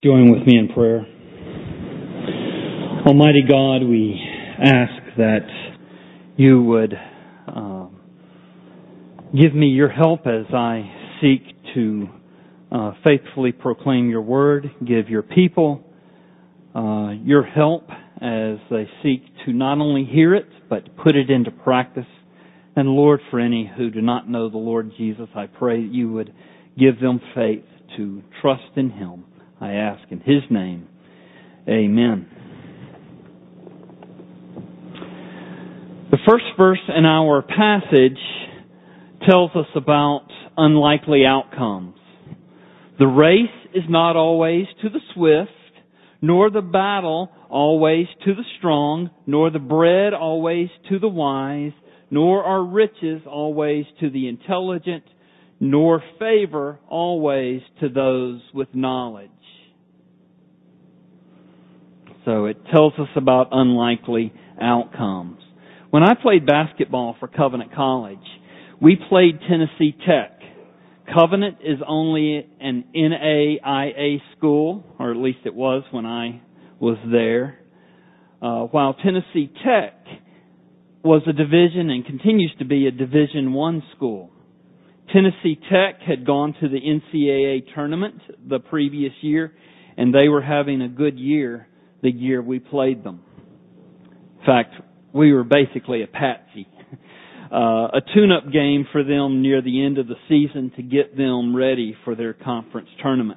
Join with me in prayer. Almighty God, we ask that you would give me your help as I seek to faithfully proclaim your word. Give your people your help as they seek to not only hear it, but put it into practice. And Lord, for any who do not know the Lord Jesus, I pray that you would give them faith to trust in Him. I ask in His name, amen. The first verse in our passage tells us about unlikely outcomes. The race is not always to the swift, nor the battle always to the strong, nor the bread always to the wise, nor are riches always to the intelligent, nor favor always to those with knowledge. So it tells us about unlikely outcomes. When I played basketball for Covenant College, we played Tennessee Tech. Covenant is only an NAIA school, or at least it was when I was there, while Tennessee Tech was a division and continues to be a Division I school. Tennessee Tech had gone to the NCAA tournament the previous year, and they were having a good year the year we played them. In fact, we were basically a patsy. A tune-up game for them near the end of the season to get them ready for their conference tournament.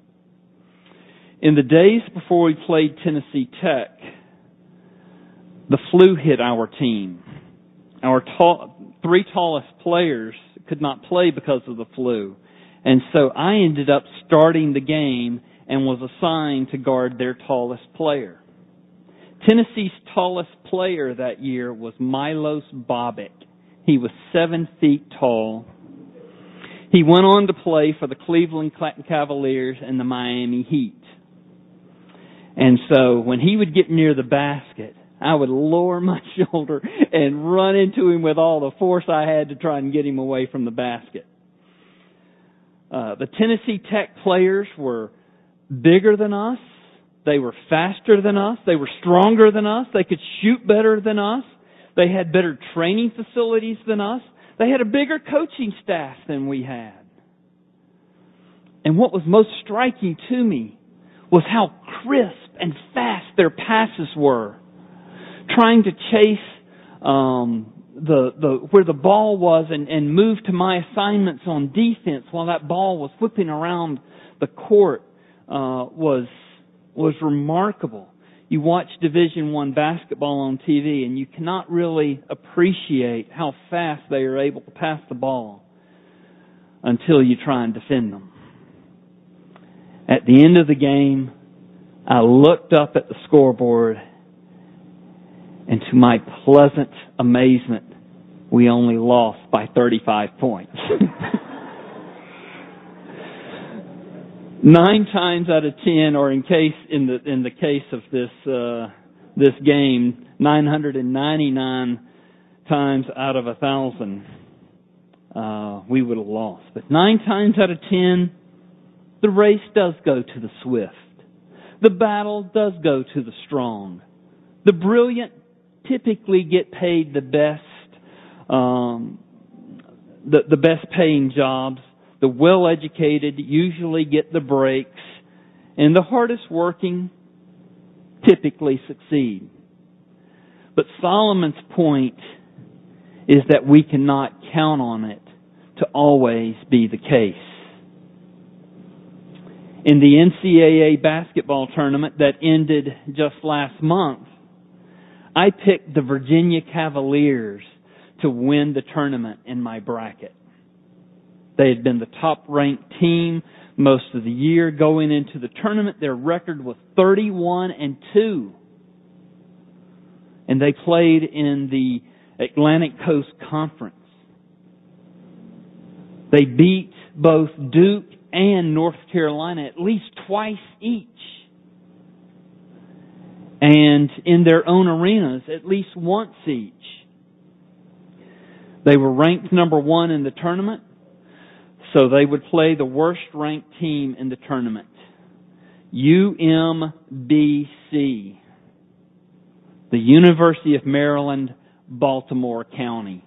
In the days before we played Tennessee Tech, the flu hit our team. Our three tallest players could not play because of the flu. And so I ended up starting the game and was assigned to guard their tallest player. Tennessee's tallest player that year was Milos Bobic. He was 7 feet tall. He went on to play for the Cleveland Cavaliers and the Miami Heat. And so when he would get near the basket, I would lower my shoulder and run into him with all the force I had to try and get him away from the basket. The Tennessee Tech players were bigger than us. They were faster than us. They were stronger than us. They could shoot better than us. They had better training facilities than us. They had a bigger coaching staff than we had. And what was most striking to me was how crisp and fast their passes were. Trying to chase where the ball was and move to my assignments on defense while that ball was whipping around the court was remarkable. You watch Division I basketball on TV and you cannot really appreciate how fast they are able to pass the ball until you try and defend them. At the end of the game, I looked up at the scoreboard, and to my pleasant amazement, we only lost by 35 points. 9 times out of 10, or in the case of this game, 999 times out of 1,000, we would have lost. But 9 times out of 10, the race does go to the swift. The battle does go to the strong. The brilliant typically get paid the best, the best paying jobs. The well-educated usually get the breaks, and the hardest working typically succeed. But Solomon's point is that we cannot count on it to always be the case. In the NCAA basketball tournament that ended just last month, I picked the Virginia Cavaliers to win the tournament in my bracket. They had been the top-ranked team most of the year. Going into the tournament, their record was 31-2. And they played in the Atlantic Coast Conference. They beat both Duke and North Carolina at least twice each. And in their own arenas, at least once each. They were ranked number 1 in the tournament. So they would play the worst-ranked team in the tournament. UMBC, the University of Maryland, Baltimore County.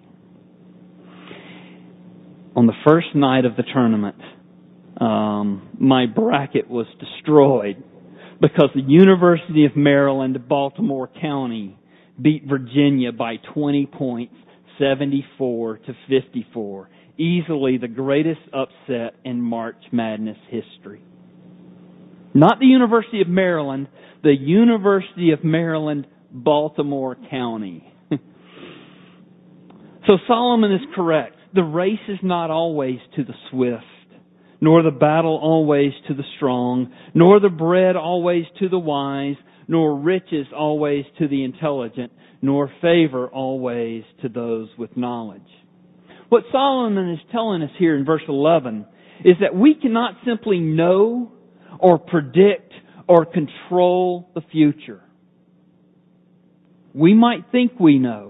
On the first night of the tournament, my bracket was destroyed because the University of Maryland, Baltimore County beat Virginia by 20 points, 74-54. Easily the greatest upset in March Madness history. Not the University of Maryland, the University of Maryland, Baltimore County. So Solomon is correct. The race is not always to the swift, nor the battle always to the strong, nor the bread always to the wise, nor riches always to the intelligent, nor favor always to those with knowledge. What Solomon is telling us here in verse 11 is that we cannot simply know or predict or control the future. We might think we know.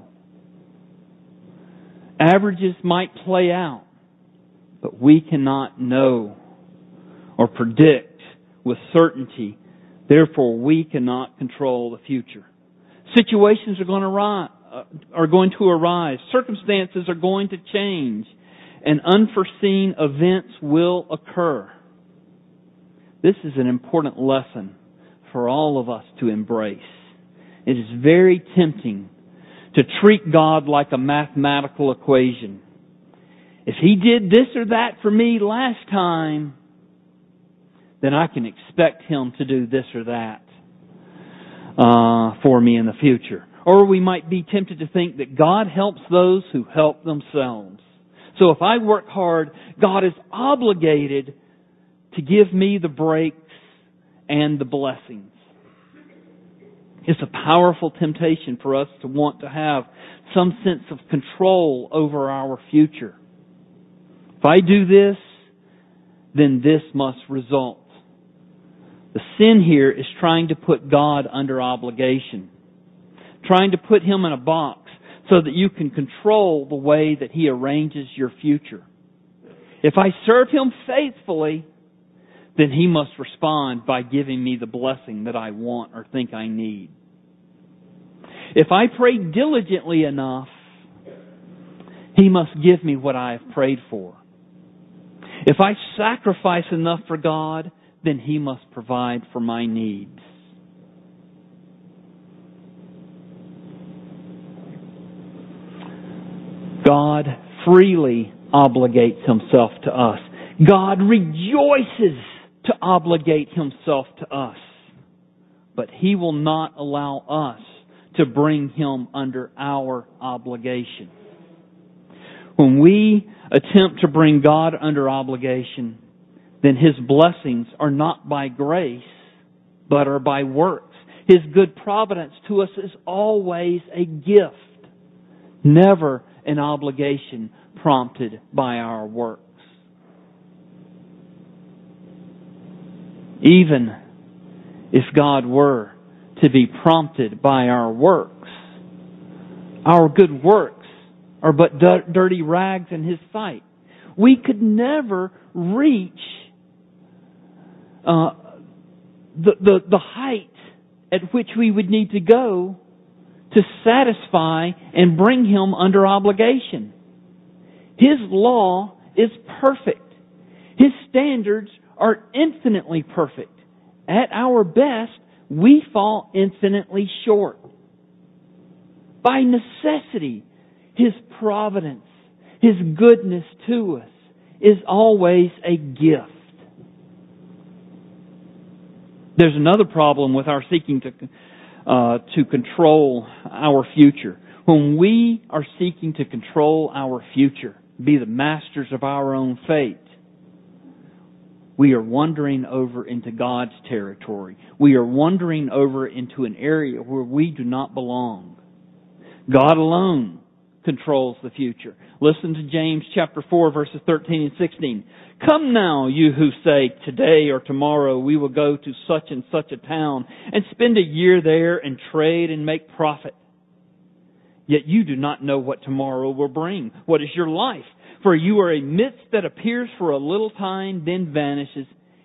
Averages might play out, but we cannot know or predict with certainty. Therefore, we cannot control the future. Situations are going to arise. Circumstances are going to change. And unforeseen events will occur. This is an important lesson for all of us to embrace. It is very tempting to treat God like a mathematical equation. If He did this or that for me last time, then I can expect Him to do this or that for me in the future. Or we might be tempted to think that God helps those who help themselves. So if I work hard, God is obligated to give me the breaks and the blessings. It's a powerful temptation for us to want to have some sense of control over our future. If I do this, then this must result. The sin here is trying to put God under obligation, trying to put Him in a box so that you can control the way that He arranges your future. If I serve Him faithfully, then He must respond by giving me the blessing that I want or think I need. If I pray diligently enough, He must give me what I have prayed for. If I sacrifice enough for God, then He must provide for my needs. God freely obligates Himself to us. God rejoices to obligate Himself to us. But He will not allow us to bring Him under our obligation. When we attempt to bring God under obligation, then His blessings are not by grace, but are by works. His good providence to us is always a gift, never an obligation prompted by our works. Even if God were to be prompted by our works, our good works are but dirty rags in His sight. We could never reach the height at which we would need to go to satisfy and bring Him under obligation. His law is perfect. His standards are infinitely perfect. At our best, we fall infinitely short. By necessity, His providence, His goodness to us is always a gift. There's another problem with our seeking to control our future. When we are seeking to control our future, be the masters of our own fate, we are wandering over into God's territory. We are wandering over into an area where we do not belong. God alone controls the future. Listen to James chapter 4, verses 13 and 16. Come now, you who say, today or tomorrow we will go to such and such a town and spend a year there and trade and make profit. Yet you do not know what tomorrow will bring. What is your life? For you are a mist that appears for a little time, then vanishes.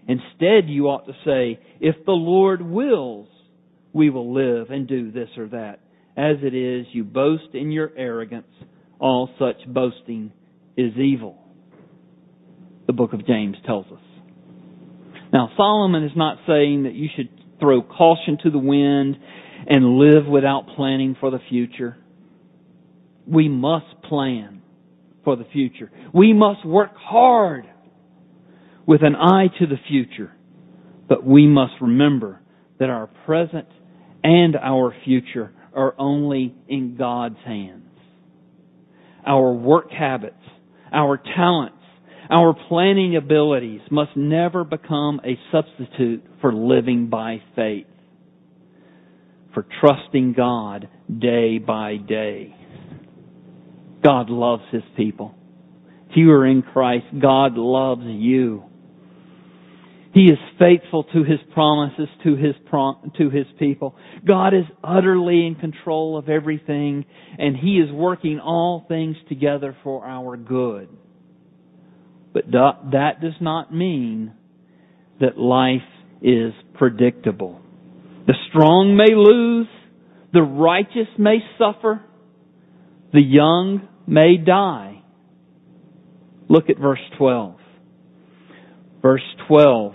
Instead, you ought to say, if the Lord wills, we will live and do this or that. As it is, you boast in your arrogance. All such boasting is evil. The book of James tells us. Now, Solomon is not saying that you should throw caution to the wind and live without planning for the future. We must plan for the future. We must work hard with an eye to the future. But we must remember that our present and our future are only in God's hands. Our work habits, our talents, our planning abilities must never become a substitute for living by faith, for trusting God day by day. God loves His people. If you are in Christ, God loves you. He is faithful to His promises to His people. God is utterly in control of everything, and He is working all things together for our good. But that does not mean that life is predictable. The strong may lose, the righteous may suffer, the young may die. Look at verse 12. Verse 12.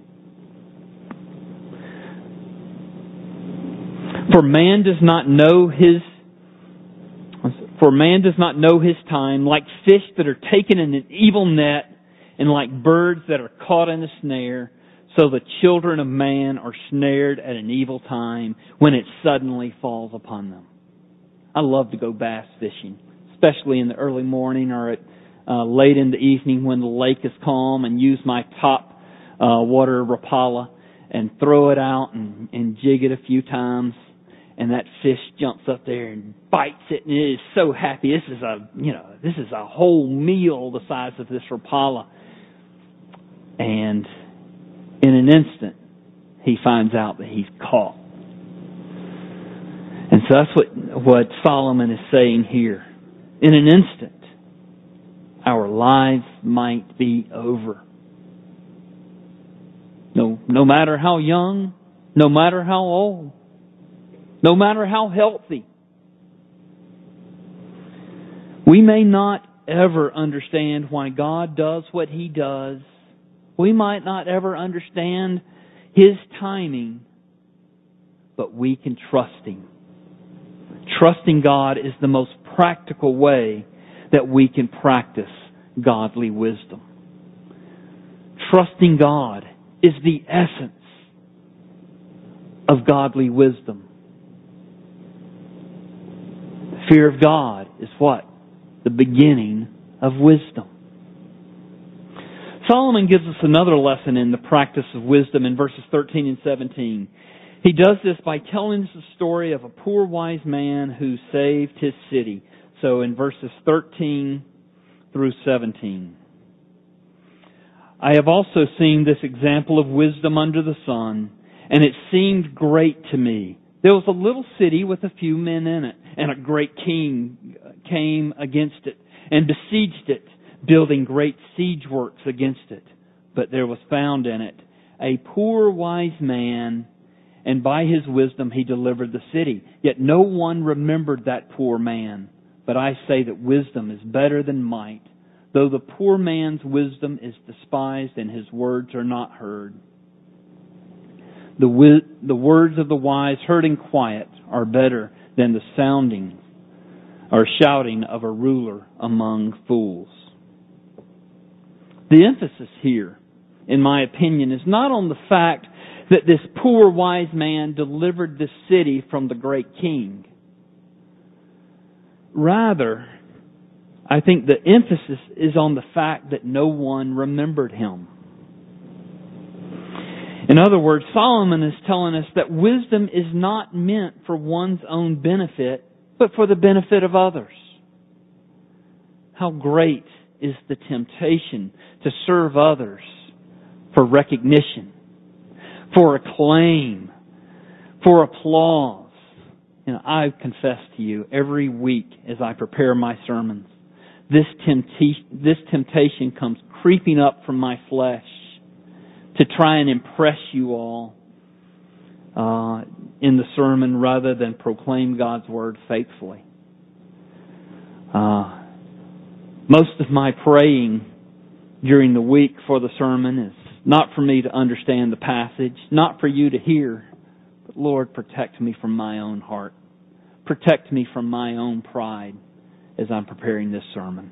For man does not know his time, like fish that are taken in an evil net, and like birds that are caught in a snare, so the children of man are snared at an evil time when it suddenly falls upon them. I love to go bass fishing, especially in the early morning or at late in the evening when the lake is calm, and use my top water Rapala and throw it out and jig it a few times. And that fish jumps up there and bites it, and it is so happy. This is a whole meal the size of this Rapala. And in an instant, he finds out that he's caught. And so that's what Solomon is saying here. In an instant, our lives might be over. No matter how young, no matter how old, no matter how healthy. We may not ever understand why God does what He does. We might not ever understand His timing, but we can trust Him. Trusting God is the most practical way that we can practice godly wisdom. Trusting God is the essence of godly wisdom. Fear of God is what? The beginning of wisdom. Solomon gives us another lesson in the practice of wisdom in verses 13 and 17. He does this by telling us the story of a poor wise man who saved his city. So in verses 13 through 17. I have also seen this example of wisdom under the sun, and it seemed great to me. There was a little city with a few men in it, and a great king came against it and besieged it, building great siege works against it. But there was found in it a poor wise man, and by his wisdom he delivered the city. Yet no one remembered that poor man. But I say that wisdom is better than might, though the poor man's wisdom is despised and his words are not heard. The words of the wise heard in quiet are better than the sounding or shouting of a ruler among fools. The emphasis here, in my opinion, is not on the fact that this poor wise man delivered the city from the great king. Rather, I think the emphasis is on the fact that no one remembered him. In other words, Solomon is telling us that wisdom is not meant for one's own benefit, but for the benefit of others. How great is the temptation to serve others for recognition, for acclaim, for applause. I confess to you every week as I prepare my sermons, this temptation comes creeping up from my flesh to try and impress you all in the sermon rather than proclaim God's Word faithfully. Most of my praying during the week for the sermon is not for me to understand the passage, not for you to hear, but Lord, protect me from my own heart. Protect me from my own pride as I'm preparing this sermon.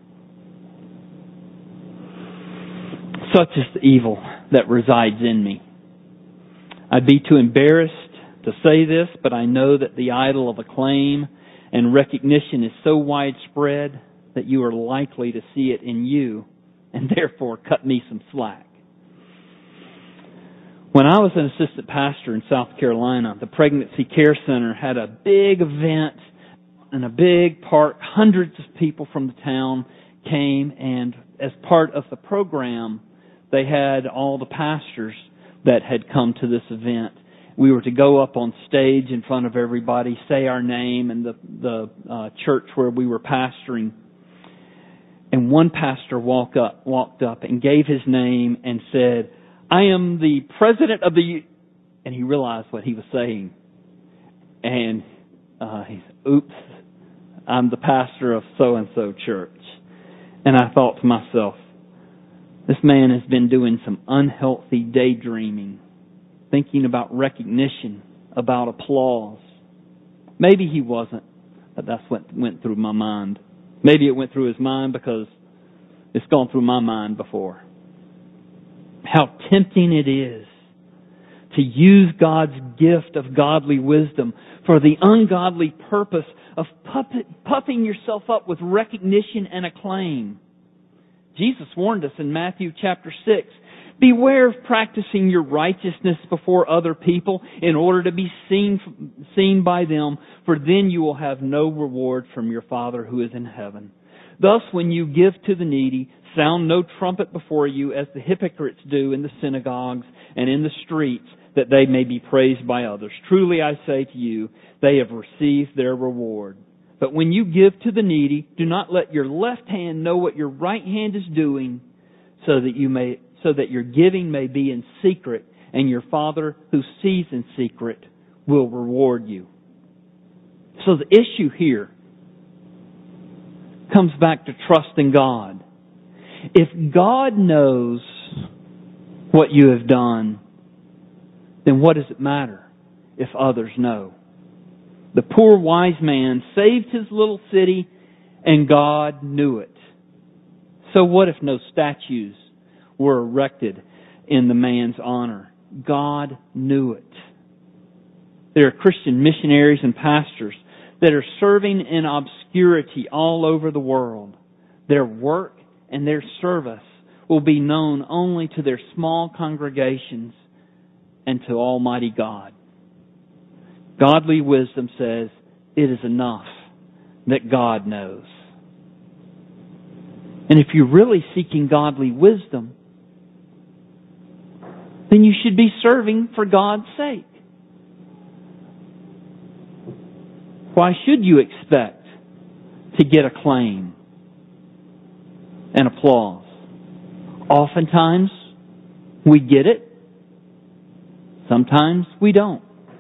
Such is the evil that resides in me. I'd be too embarrassed to say this, but I know that the idol of acclaim and recognition is so widespread that you are likely to see it in you, and therefore cut me some slack. When I was an assistant pastor in South Carolina, the Pregnancy Care Center had a big event in a big park. Hundreds of people from the town came, and as part of the program, they had all the pastors that had come to this event. We were to go up on stage in front of everybody, say our name and the church where we were pastoring. And one pastor walked up and gave his name and said, "I am the president of the..." And he realized what he was saying. And he said, "Oops, I'm the pastor of so-and-so church." And I thought to myself, this man has been doing some unhealthy daydreaming, thinking about recognition, about applause. Maybe he wasn't, but that's what went through my mind. Maybe it went through his mind because it's gone through my mind before. How tempting it is to use God's gift of godly wisdom for the ungodly purpose of puffing yourself up with recognition and acclaim. Jesus warned us in Matthew chapter 6, "Beware of practicing your righteousness before other people in order to be seen by them, for then you will have no reward from your Father who is in heaven. Thus, when you give to the needy, sound no trumpet before you as the hypocrites do in the synagogues and in the streets, that they may be praised by others. Truly I say to you, they have received their reward. But when you give to the needy, do not let your left hand know what your right hand is doing, so that your giving may be in secret, and your Father who sees in secret will reward you." So the issue here comes back to trusting God. If God knows what you have done, then what does it matter if others know? The poor wise man saved his little city, and God knew it. So what if no statues were erected in the man's honor? God knew it. There are Christian missionaries and pastors that are serving in obscurity all over the world. Their work and their service will be known only to their small congregations and to Almighty God. Godly wisdom says it is enough that God knows. And if you're really seeking godly wisdom, then you should be serving for God's sake. Why should you expect to get acclaim and applause? Oftentimes, we get it. Sometimes we don't.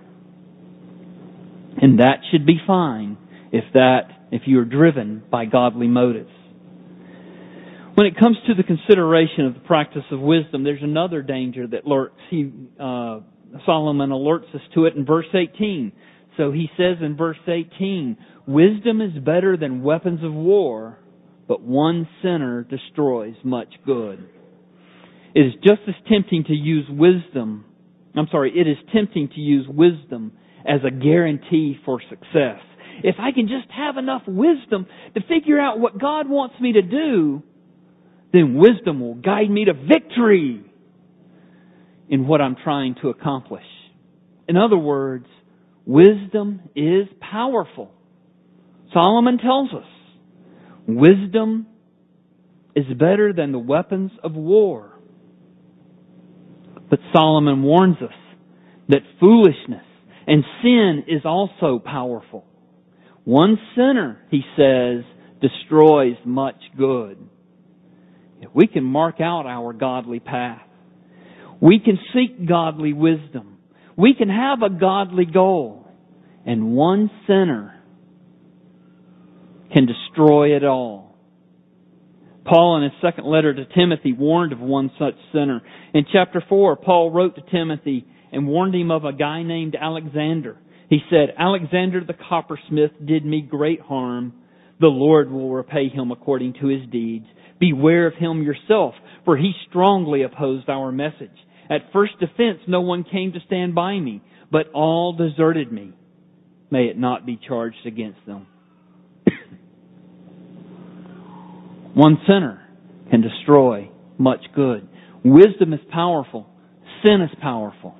And that should be fine if you are driven by godly motives. When it comes to the consideration of the practice of wisdom, there's another danger that lurks. Solomon alerts us to it in verse 18. So he says in verse 18, "Wisdom is better than weapons of war, but one sinner destroys much good." It is just as tempting to use wisdom. It is tempting to use wisdom as a guarantee for success. If I can just have enough wisdom to figure out what God wants me to do, then wisdom will guide me to victory in what I'm trying to accomplish. In other words, wisdom is powerful. Solomon tells us, wisdom is better than the weapons of war. But Solomon warns us that foolishness and sin is also powerful. One sinner, he says, destroys much good. If we can mark out our godly path, We can seek godly wisdom. We can have a godly goal. And one sinner can destroy it all. Paul, in his second letter to Timothy, warned of one such sinner. In chapter 4, Paul wrote to Timothy and warned him of a guy named Alexander. He said, "Alexander the coppersmith did me great harm. The Lord will repay him according to his deeds. Beware of him yourself, for he strongly opposed our message. At first defense, no one came to stand by me, but all deserted me. May it not be charged against them." One sinner can destroy much good. Wisdom is powerful. Sin is powerful.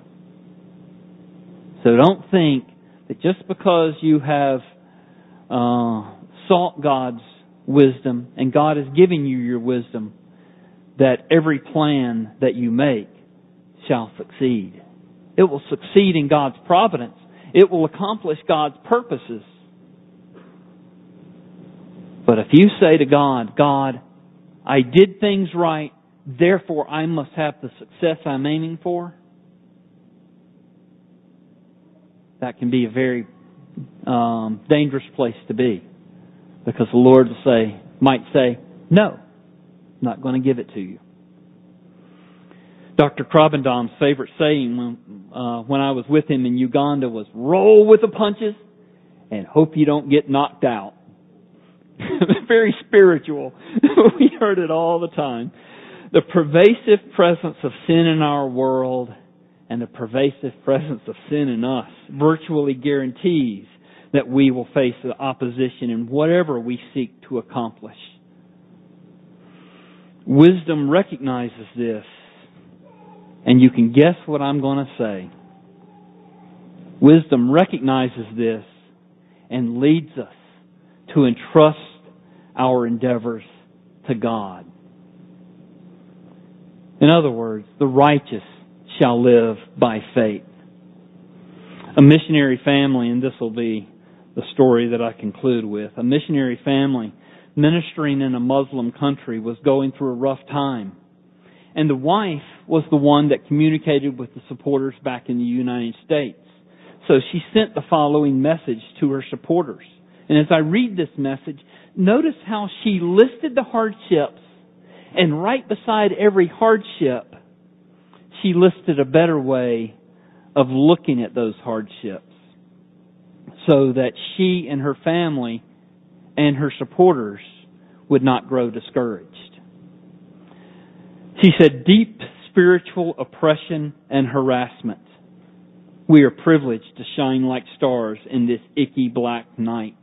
So don't think that just because you have sought God's wisdom and God is giving you your wisdom, that every plan that you make shall succeed. It will succeed in God's providence. It will accomplish God's purposes. But if you say to God, "God, I did things right, therefore I must have the success I'm aiming for," that can be a very dangerous place to be. Because the Lord might say, "No, I'm not going to give it to you." Dr. Krabendom's favorite saying when I was with him in Uganda was, "Roll with the punches and hope you don't get knocked out." Very spiritual. We heard it all the time. The pervasive presence of sin in our world and the pervasive presence of sin in us virtually guarantees that we will face the opposition in whatever we seek to accomplish. Wisdom recognizes this, and you can guess what I'm going to say. Wisdom recognizes this and leads us to entrust our endeavors to God. In other words, the righteous shall live by faith. A missionary family, and this will be the story that I conclude with. A missionary family ministering in a Muslim country was going through a rough time. And the wife was the one that communicated with the supporters back in the United States. So she sent the following message to her supporters. And as I read this message, notice how she listed the hardships, and right beside every hardship, she listed a better way of looking at those hardships so that she and her family and her supporters would not grow discouraged. She said, "Deep spiritual oppression and harassment. We are privileged to shine like stars in this icky black night.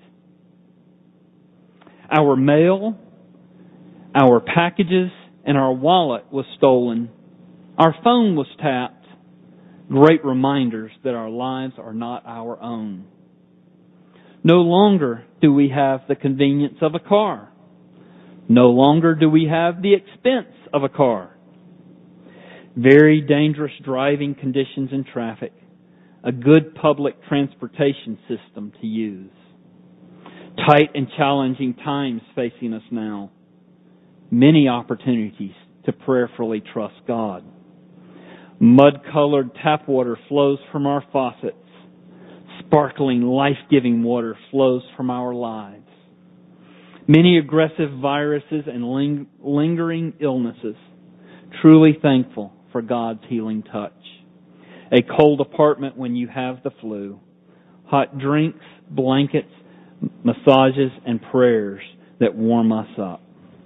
Our mail, our packages, and our wallet was stolen. Our phone was tapped. Great reminders that our lives are not our own. No longer do we have the convenience of a car. No longer do we have the expense of a car. Very dangerous driving conditions in traffic. A good public transportation system to use. Tight and challenging times facing us now. Many opportunities to prayerfully trust God. Mud-colored tap water flows from our faucets. Sparkling, life-giving water flows from our lives. Many aggressive viruses and lingering illnesses. Truly thankful for God's healing touch. A cold apartment when you have the flu. Hot drinks, blankets, massages, and prayers that warm us up."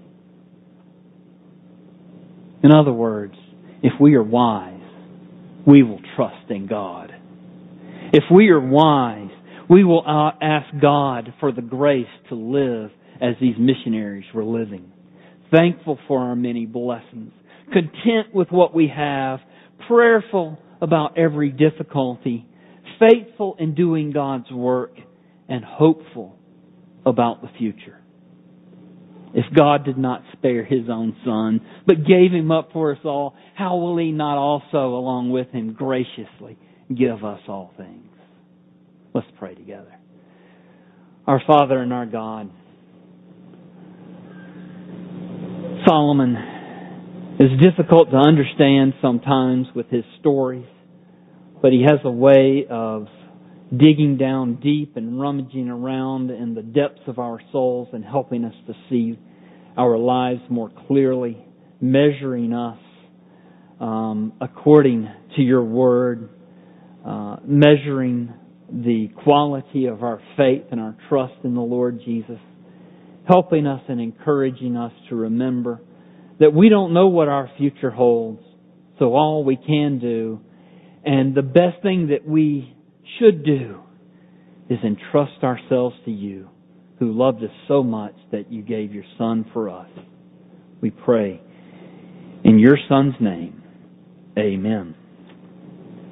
In other words, if we are wise, we will trust in God. If we are wise, we will ask God for the grace to live as these missionaries were living. Thankful for our many blessings. Content with what we have. Prayerful about every difficulty. Faithful in doing God's work. And hopeful about the future. If God did not spare His own Son, but gave Him up for us all, how will He not also, along with Him, graciously give us all things? Let's pray together. Our Father and our God, Solomon It's difficult to understand sometimes with His stories, but He has a way of digging down deep and rummaging around in the depths of our souls and helping us to see our lives more clearly, measuring us according to Your Word, measuring the quality of our faith and our trust in the Lord Jesus, helping us and encouraging us to remember that we don't know what our future holds. So all we can do, and the best thing that we should do, is entrust ourselves to You, who loved us so much that You gave Your Son for us. We pray in Your Son's name. Amen.